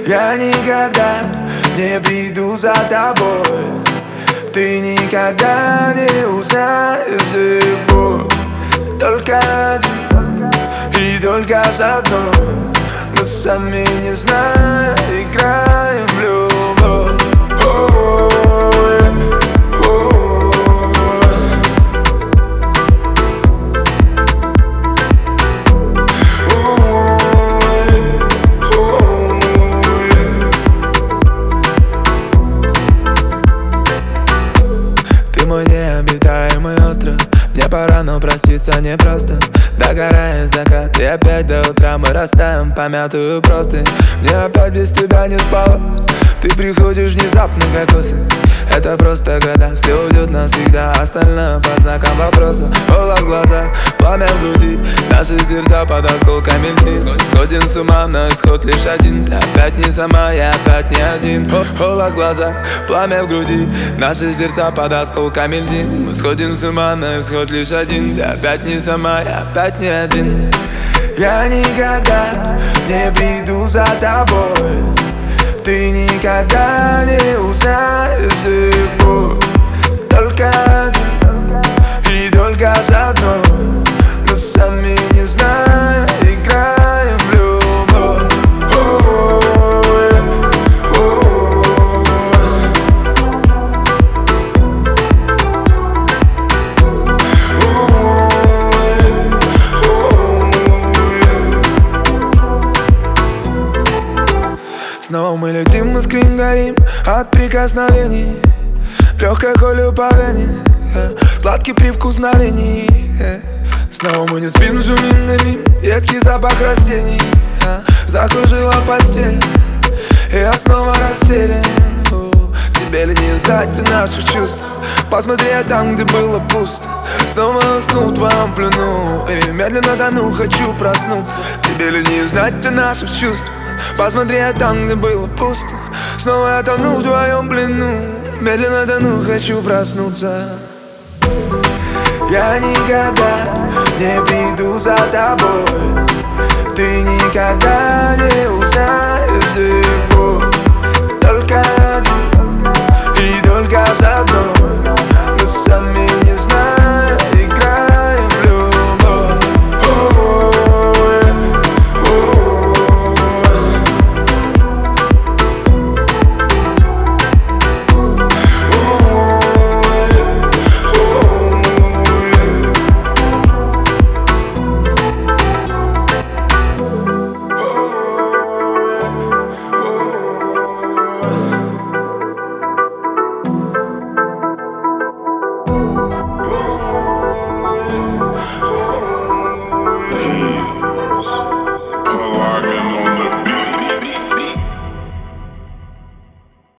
Я никогда не приду за тобой. Ты никогда не узнаешь, где боль. Только один и только с одной. Мы сами не зная играем в любовь. Ты мой необитаемый остров. Мне пора, но проститься непросто. Догорает закат, и опять до утра мы растаем помятую простынь. Мне опять без тебя не спалось. Ты приходишь внезапно, как осень. Это просто года, все уйдет навсегда. Остальное по знакам вопроса. Холод в глазах, пламя в груди. Наши сердца под осколками льдин. Сходим с ума, но исход лишь один. Ты опять не сама, я опять не один. Холод в глазах, пламя в груди. Наши сердца под осколками льдин. Мы сходим с ума, но исход лишь один. Ты опять не сама, я опять не один. Я никогда не приду за тобой. Ты никогда не узнаешь, где боль. Только один и только с одной. Мы сами не зная играем в любовь. Снова мы летим, мы скрин горим от прикосновений. Легкая колю по вене, сладкий привкус мгновений. Снова мы не спим, шумим, дымим, едкий запах растений. Закружила постель, и я снова растерян. Тебе ли не знать наших чувств? Посмотри там, где было пусто. Снова усну в твоем плену и медленно тону, хочу проснуться. Тебе ли не знать наших чувств? Посмотри там, где было пусто. Снова я тону в твоем плену, медленно тону, хочу проснуться. Я никогда не приду за тобой. Ты никогда не узнаешь, где боль. Только один и только с одной.